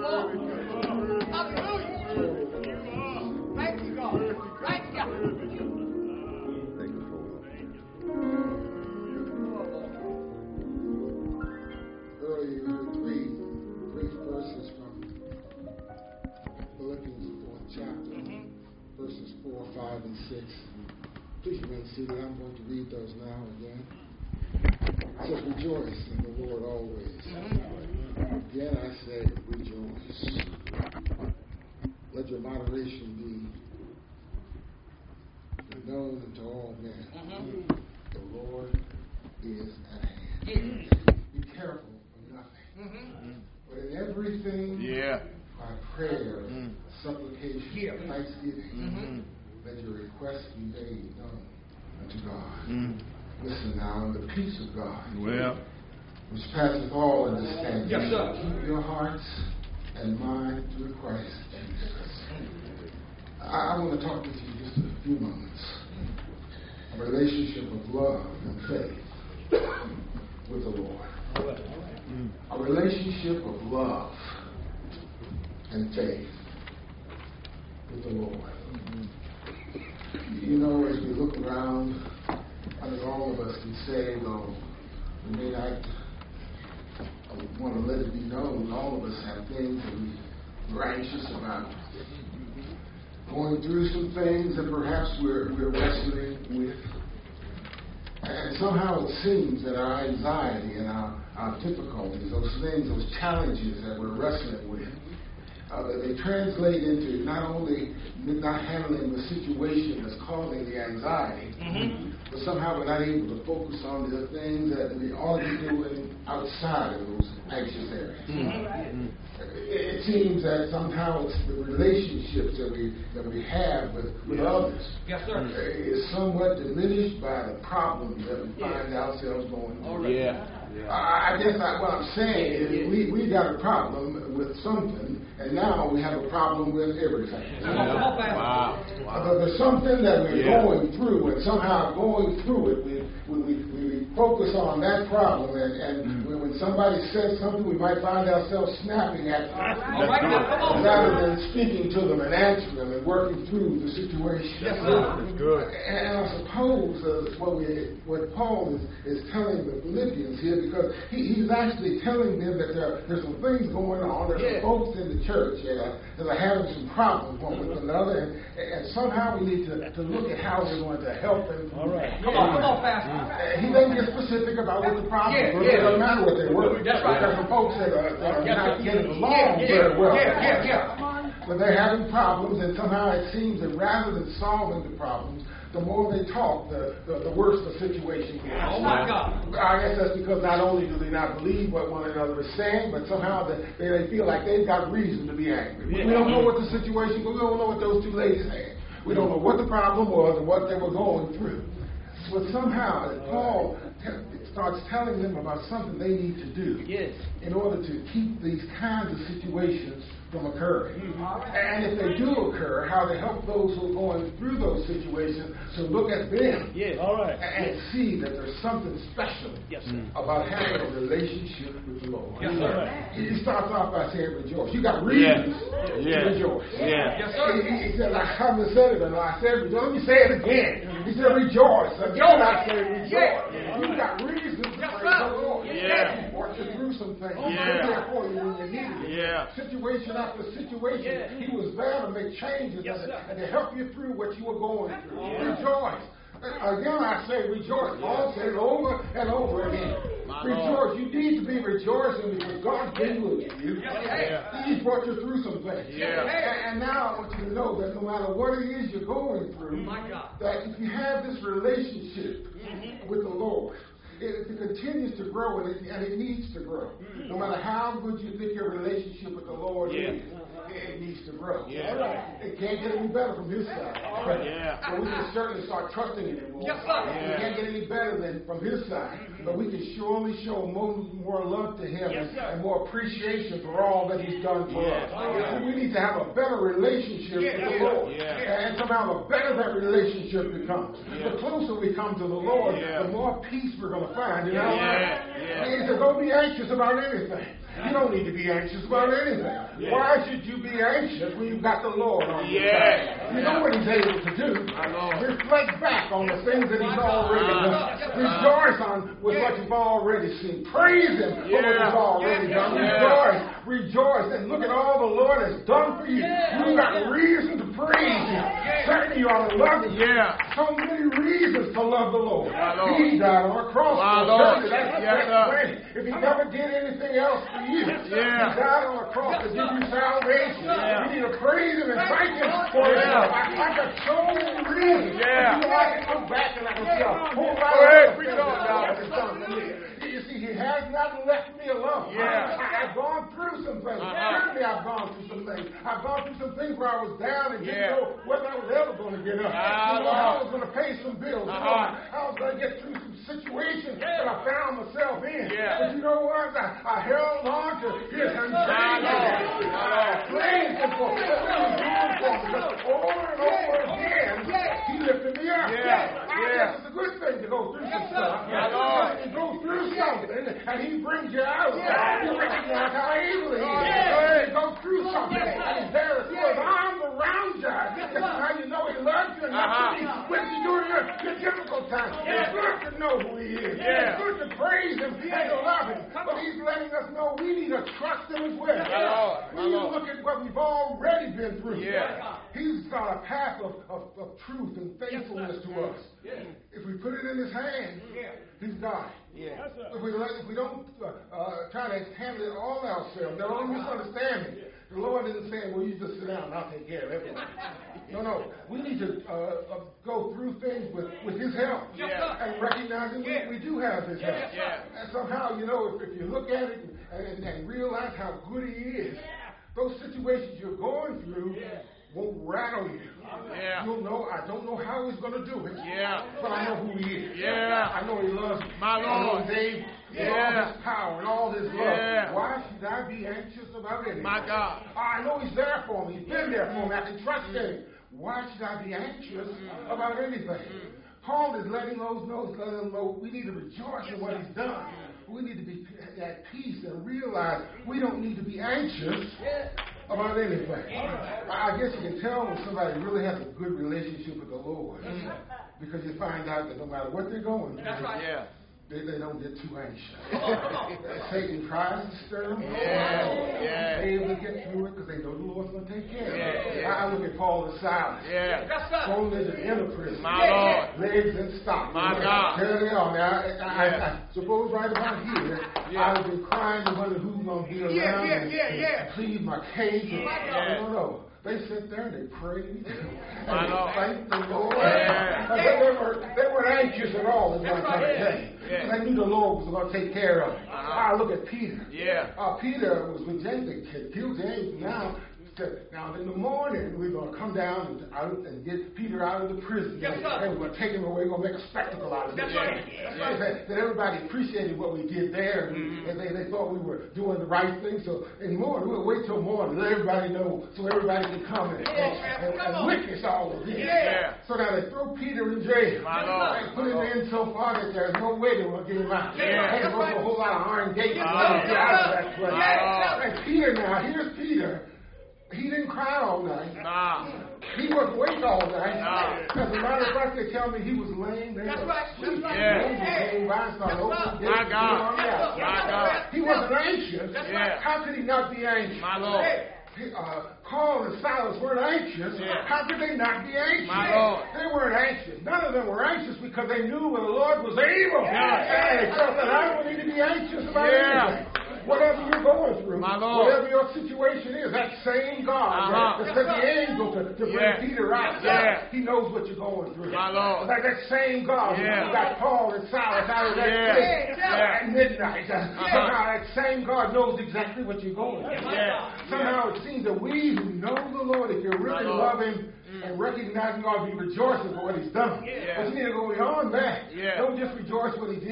Lord. Hallelujah. Thank you, God. Thank you. Earlier, you heard three brief verses from Philippians, the 4th chapter, verses 4, 5, and 6. Please remain seated. I'm going to read those now again. It says, rejoice in the Lord always. Again, I say, rejoice. Let your moderation be known unto all men. The Lord is at hand. Be careful for nothing. But in everything, by prayer, supplication, thanksgiving, let your requests be made known unto God. Listen now, and the peace of God, which passeth all understanding, keep your hearts and minds through Christ Jesus. I want to talk with you just a few moments. A relationship of love and faith with the Lord. A relationship of love and faith with the Lord. You know, as we look around, I think all of us can say, though we may not want to let it be known, all of us have things that we're anxious about. Going through some things that perhaps we're wrestling with. And somehow it seems that our anxiety and our difficulties, those things, those challenges that we're wrestling with, that they translate into not only not handling the situation that's causing the anxiety, but somehow we're not able to focus on the things that we ought to be doing outside of those anxious areas. It seems that somehow it's the relationships that we have with others is somewhat diminished by the problems that we find ourselves going through. I guess what I'm saying is we got a problem with something, and now we have a problem with everything. There's something that we're going through, and somehow going through it, we focus on that problem, and when somebody says something, we might find ourselves snapping at them rather than speaking to them and answering them and working through the situation. That's good. And I suppose what Paul is telling the Philippians here, because he's actually telling them that there's some things going on. There's some folks in the church that are having some problems one with another, and somehow we need to look at how we're going to help them. All right. Come on, Pastor. He doesn't get specific about what the problem is. It doesn't matter what they were. That's right. There's some folks that are not getting along very well. But they're having problems, and somehow it seems that rather than solving the problems, the more they talk, the worse the situation gets. Oh, my God. I guess that's because not only do they not believe what one another is saying, but somehow they feel like they've got reason to be angry. We don't know what the situation was. We don't know what those two ladies had. We don't know what the problem was and what they were going through. But somehow Paul starts telling them about something they need to do in order to keep these kinds of situations from occurring. And if they do occur, how to help those who are going through those situations to look at them and see that there's something special about having a relationship with the Lord. He starts off by saying rejoice. You got reasons to rejoice. He said, I haven't said it, and I said rejoice. Let me say it again. He said rejoice. Again I say rejoice. You got reasons to praise the Lord. He brought you through some things. He was there for you when you needed it. Situation after situation, he was there to make changes and to help you through what you were going through. Rejoice. Again, I say rejoice. Paul said it over and over again. Rejoice. You need to be rejoicing because God's been with you. He's brought you through some things. And now I want you to know that no matter what it is you're going through, that if you have this relationship with the Lord, it continues to grow, and it needs to grow. No matter how good you think your relationship with the Lord is, it needs to grow. It can't get any better from His side. So we can certainly start trusting Him more. It can't get any better than from His side. But we can surely show more love to Him and more appreciation for all that He's done for us. We need to have a better relationship with the Lord. And somehow the better that relationship becomes. The closer we come to the Lord, the more peace we're going to find in our life. He said, don't be anxious about anything. You don't need to be anxious about anything. Why should you be anxious when you've got the Lord on your side? You know what He's able to do. Reflect back on the things that He's already done. Rejoice on with what you've already seen. Praise Him for what He's already done. Rejoice and look at all the Lord has done for you. You've got reason to praise Him. Certainly you ought to love Him. So many reasons to love the Lord. He died on a cross. That's plenty. If He never did anything else for you, He died on a cross to give you salvation. You need to praise Him and thank Him for it. I got so many reasons. You know, I can look back and I can see a whole lot of things that God has done for me. You see, He has not left me alone. I've gone through some things. Certainly I've gone through some things. I've gone through some things where I was down and didn't know whether I was ever going to get up. How I was going to pay some bills. How I was going to get through some situations that I found myself in. But you know what? I held on to His unchanging. I praised Him for what He was doing for me. Because over and over again, He lifted me up. I guess it's a good thing to go through some stuff. You go through something and He brings you out of that. You recognize how able He is. You go through something and He's there with His arms around you. That's how you know He loves you enough to be with you during your difficult times. It's good to know who He is. It's good to praise Him and to love Him. But He's letting us know we need to trust Him as well. When you look at what we've already been through, He's got a path of truth and faithfulness to us. If we put it in His hands, He's got it. If we don't try to handle it all ourselves, now don't misunderstand me. The Lord isn't saying, well, you just sit down and I'll take care of everything. No. We need to go through things with His help and recognizing we do have His help. And somehow, you know, if you look at it and realize how good He is, those situations you're going through won't rattle you. You'll know, I don't know how He's going to do it, but I know who He is. I know He loves me. My Lord. I know He's able. All His power and all His love. Why should I be anxious about anything? My God. I know He's there for me. He's been there for me. I can trust Him. Why should I be anxious about anything? Paul is letting them know we need to rejoice in what He's done. We need to be at peace and realize we don't need to be anxious about anything. I guess you can tell when somebody really has a good relationship with the Lord because you find out that no matter what they're going through, they don't get too anxious. Satan tries to stir them. They able to get through it because they know the Lord's going to take care of it. I look at Paul and Silas. Thrown into the inner prison. My Lord. Legs in stock. My God. There they are. Now, I suppose right about here, I have been crying and wondering who's going to be around and plead my case. No. They sit there and they prayed and thanked the Lord. They weren't anxious at all, is what I'm trying to tell you. They knew the Lord was going to take care of it. I look at Peter. Peter was with James. They killed James. Now in the morning, we're going to come down and get Peter out of the prison. And we're going to take him away. We're going to make a spectacle out of him. That everybody appreciated what we did there. And they thought we were doing the right thing. So in the morning, we'll wait till morning. Let everybody know so everybody can come and witness all of this. So now they throw Peter in jail. They put him in so far that there's no way they will get him out. They had to go through a whole lot of iron gates to get out of that place. And Peter now, here's Peter. He didn't cry all night. He wasn't awake all night. As a matter of fact, they tell me he was laying there. Angels came by and started opening gates. My God. He wasn't anxious. How could he not be anxious? My Lord. Paul and Silas weren't anxious. How could they not be anxious? My Lord. They weren't anxious. None of them were anxious because they knew the Lord was able. And they felt that I don't need to be anxious about anything. Whatever you're going through, whatever your situation is, that same God that sent the angel to bring Peter out, He knows what you're going through. That same God who got Paul and Silas out of that place at midnight, somehow that same God knows exactly what you're going through. Somehow it seems that we who know the Lord, if you really love Him, and recognize God, be rejoicing for what He's done. But you need to go beyond that. Don't just rejoice what He did.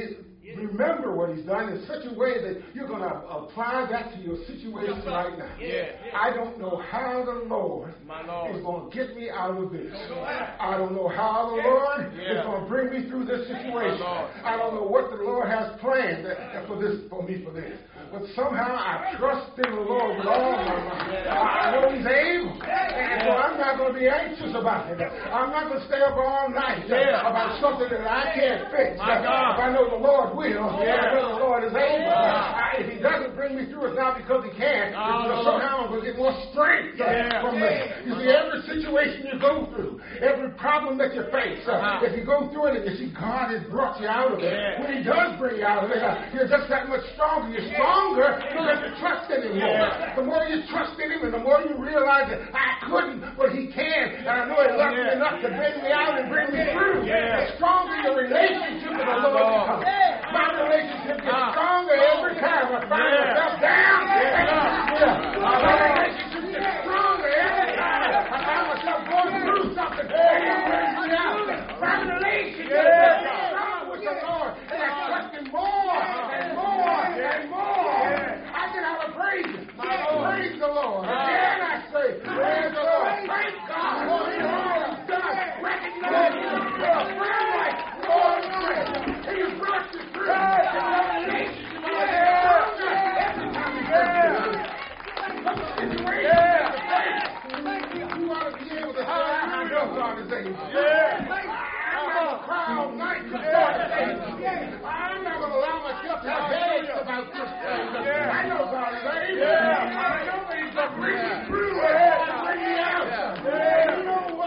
remember what he's done in such a way that you're going to apply that to your situation right now. I don't know how the Lord is going to get me out of this. I don't know how the Lord is going to bring me through this situation. I don't know what the Lord has planned for me for this. But somehow I trust in the Lord with all my mind. I know he's able. And so I'm not going to be anxious about it. I'm not going to stay up all night about something that I can't fix. If I know the Lord will, I know the Lord is able. If he doesn't bring me through, it's not because he can't. It's because somehow I'm going to get more strength from this. You see, every situation you go through, every problem that you face, if you go through it and you see God has brought you out of it, when he does bring you out of it, you're just that much stronger. You're stronger because you trust in him more. The more you trust in him and the more you realize that I couldn't, but he can, and I know he loves me enough to bring me out and bring me through. The stronger your relationship with the Lord becomes. My relationship gets stronger every time I find myself down. My relationship gets stronger every time I find myself going through something. My relationship gets stronger with the Lord, and I trust him more and more and more. I can have a praise him. Praise the Lord. Again I say, praise the Lord. Thank God for all he's done. Recognize him. Friend like Lord friend. He has brought you through. Your relationship is stronger every time he comes through. You ought to be able to say, I know God is able. I'm not going to cry all night because God is able. I'm not going to allow myself to have headaches about this thing. I know God is able. I know that he's going to bring me through and bring me out. You know what?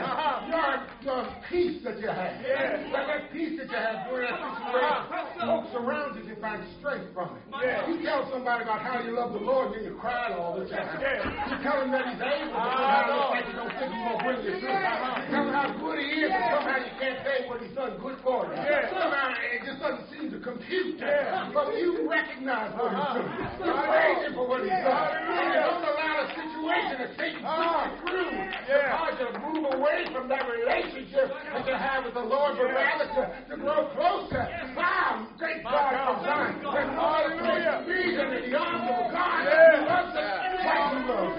Your peace that you have. That peace that you have during that situation. Folks around you can find strength from it. You tell somebody about how you love the Lord and you cry all the time. You tell him that he's able, but somehow it looks like you don't think he's going to bring you through. You tell him how good he is, but somehow you can't say what he's done good for you. Somehow it just doesn't seem to compute. But you recognize what he's doing. You praise him for what he's done. And you don't allow the situation to take you through. Cause you to move away from that relationship that you have with the Lord, but rather to grow closer. Thank God for Zion. There's no other place to be than in the arms of God. He loves us like he loves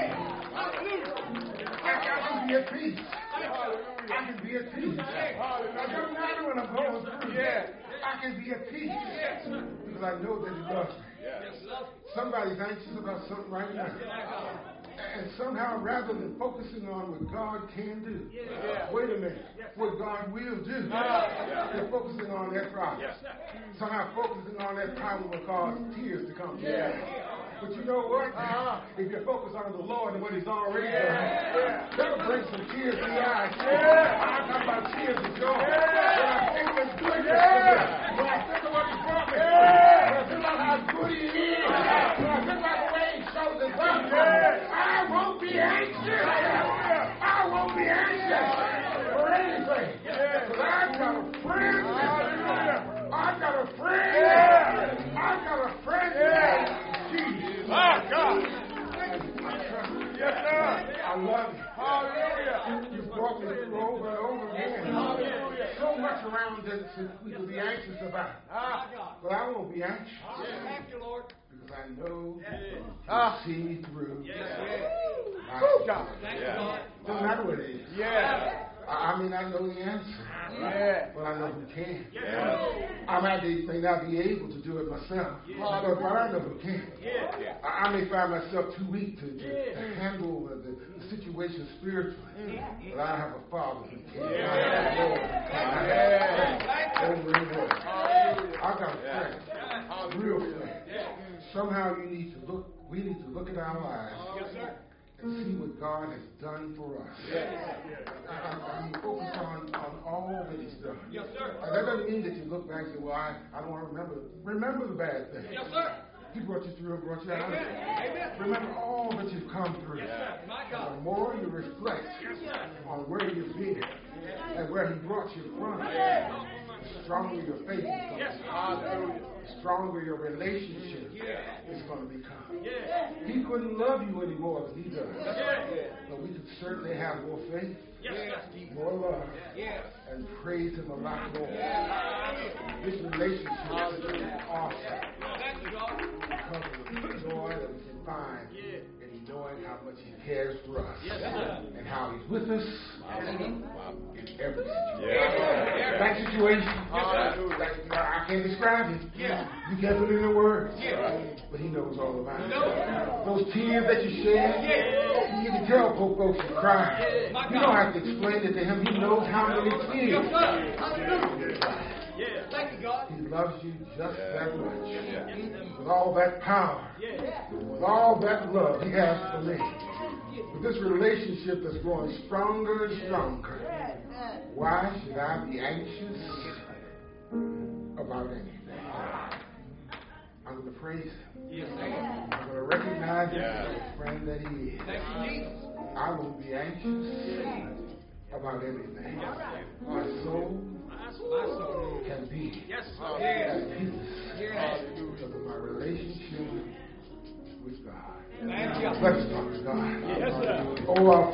us. I can be at peace. I can be at peace. It doesn't matter what I'm going through. I can be at peace because I know that he loves me. Somebody's anxious about something right now. And somehow, rather than focusing on what God can do, wait a minute, what God will do, they're focusing on that problem. Somehow focusing on that problem will cause tears to come. But you know what? If you focus on the Lord and what he's already done, that'll bring some tears to your eyes. I'm talking about tears of joy. When I think of his goodness, when I think of what he brought me, when I think about how good he is, when I think about the way he shows his love, I won't be anxious. I won't be anxious for anything. Because I've got a friend. I've got a friend. I've got a friend. Jesus. God. Yes, sir. I love you. Hallelujah. You've brought me through over and over again. Hallelujah. So much around that we can be anxious about. But I won't be anxious. Thank you, Lord. Because I know you'll see me through. God. Doesn't matter what it is. I mean, I know the answer, but I know who can. I may not be able to do it myself, but I know who can. I may find myself too weak to handle the situation spiritually, but I have a Father who can. I got a friend, real friend. Somehow we need to look at our lives and see what God has done for us. I'm focused on all that he's done. That doesn't mean that you look back and say, well, I don't want to remember. Remember the bad things. He brought you through and brought you out. Remember all that you've come through. The more you reflect on where you've been and where he brought you from, the stronger your faith becomes. The stronger your relationship is going to become. He couldn't love you any more than he does. But we could certainly have more faith, more love, and praise him a lot more. This relationship is awesome because of the joy that we can find in knowing how much he cares for us and how he's with us in every situation. That situation, I can't describe it. You can't put it in words. But he knows all about it. Those tears that you shed, you can tell poor folks are crying. You don't have to explain it to him. He knows how many tears. Thank you, God. He loves you just that much. With all that power, with all that love he has for me. With this relationship that's growing stronger and stronger, why should I be anxious about anything? I'm going to praise him. I'm going to recognize him as the friend that he is. I won't be anxious about anything. My soul can be at peace because of my relationship with God. Let's talk to God. Oh, our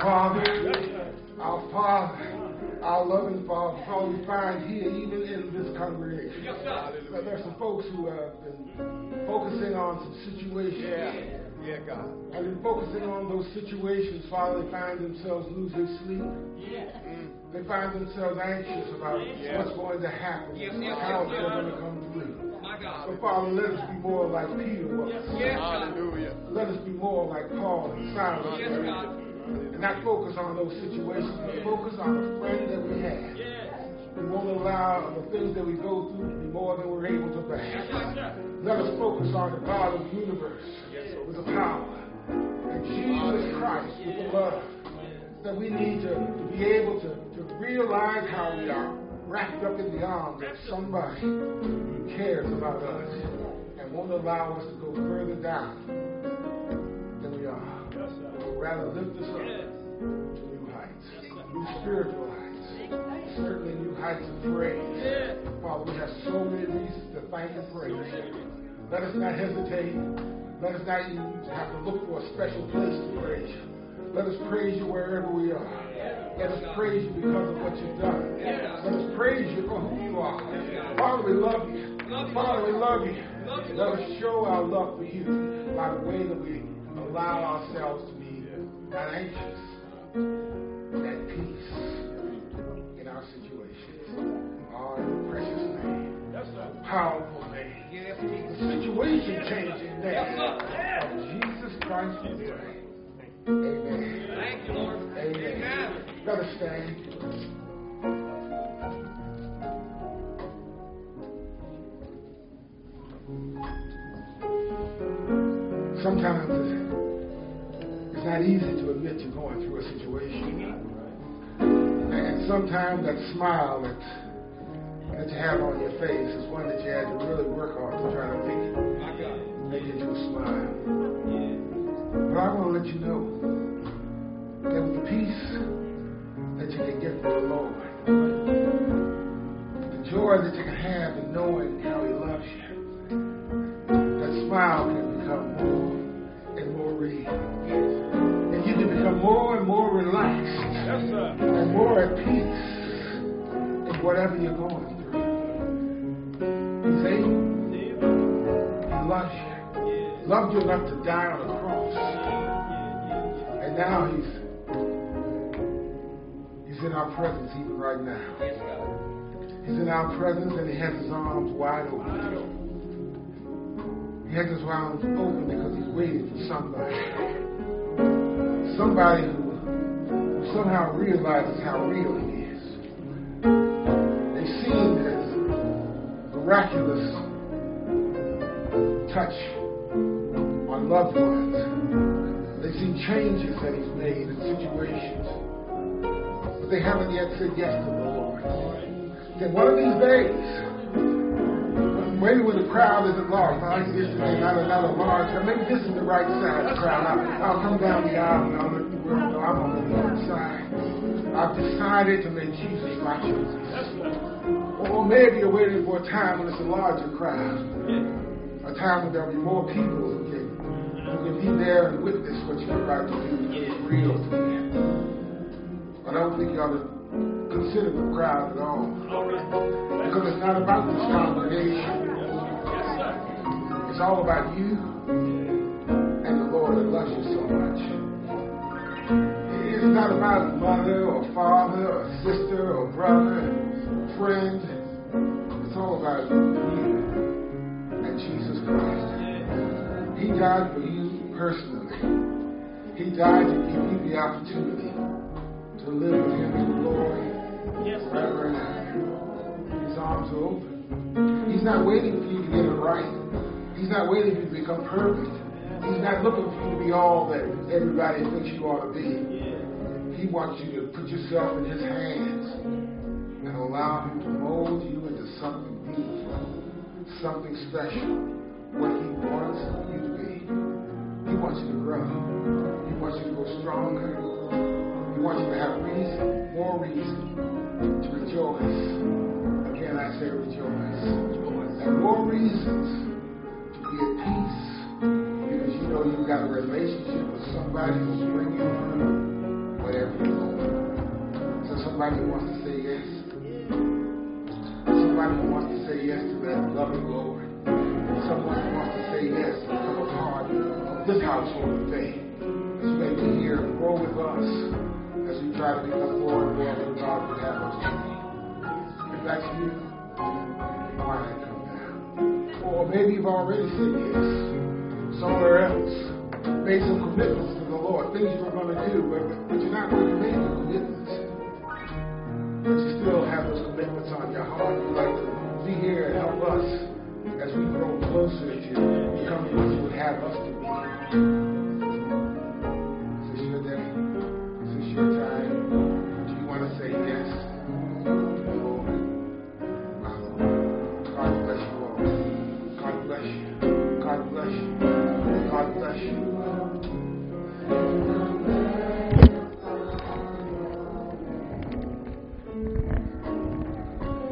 Father, our loving Father, all we find here, even in this congregation. There's some folks who have been focusing on some situations. God. And in focusing on those situations, Father, they find themselves losing sleep. They find themselves anxious about what's going to happen, how they're going to come through. So, Father, let us be more like Peter was. Hallelujah. Let us be more like Paul and Silas. And not focus on those situations, but focus on the friend that we have. We won't allow the things that we go through to be more than we're able to bear. Let us focus on the God of the universe with the power, and Jesus Christ with the love, that we need to be able to realize how we are wrapped up in the arms of somebody who cares about us and won't allow us to go further down than we are. But rather lift us up to new heights, new spiritual heights, certainly new heights of praise. Father, we have so many reasons to thank and praise you. Let us not hesitate. Let us not even have to look for a special place to praise you. Let us praise you wherever we are. Let us praise you because of what you've done. Let us praise you for who you are. Father, we love you. Father, we love you. Let us show our love for you by the way that we allow ourselves to be not anxious, but at peace in our situations. Oh, in the precious name. Powerful name. The situation changing name of Jesus Christ we pray. Amen. Thank you, Lord. Amen. Let us stand. Sometimes it's not easy to admit you're going through a situation. And sometimes that smile that you have on your face is one that you had to really work on to try to make it into a smile. But I want to let you know that with the peace that you can get from the Lord, the joy that you can have in knowing how He loves you, that smile can become more and more real. And you can become more and more relaxed and more at peace in whatever you're going through. He's able. He loves you. Loved you enough to die on the cross. And now He's in our presence even right now. He's in our presence and He has His arms wide open. He has His arms open because He's waiting for somebody. Somebody who somehow realizes how real He is. They've seen His miraculous touch on loved ones. They've seen changes that He's made in situations. But they haven't yet said yes to the Lord. Then one of these days, maybe when the crowd isn't large, not a large crowd, maybe this is the right side of the crowd. I'll come down the aisle and I'll let the world know I'm on the Lord's side. I've decided to make Jesus my choice. Or maybe you're waiting for a time when it's a larger crowd. A time when there'll be more people who can be there and witness what you're about to do because it's real to them. But I don't think you ought to consider the crowd at all. Because it's not about this congregation. It's all about you and the Lord that loves you so much. It's not about mother or father or sister or brother or friend. It's all about you and Jesus Christ. He died for you personally. He died to give you the opportunity to live with Him in glory forever and ever. His arms are open. He's not waiting for you to get it right. He's not waiting for you to become perfect. He's not looking for you to be all that everybody thinks you ought to be. He wants you to put yourself in His hands and allow Him to mold you into something beautiful, something special, what He wants you to be. He wants you to grow. He wants you to go stronger. He wants you to have reason, more reason to rejoice. Again, I say rejoice. And more reasons to be at peace because you know you've got a relationship with somebody who'll bring you through whatever you're going. So somebody who wants to say yes. Somebody who wants to say yes to that love and glory. Someone who wants to say yes and become a part of this household of faith. As you may be here and grow with us as we try to become more and more who God would have us to be. If that's you, why not come down? Or maybe you've already said yes somewhere else. Made some commitments to the Lord, things you were going to do, but you're not going to make the commitments. But you still have those commitments on your heart. You'd like to be here and help us as we grow closer to becoming what you would have us to be.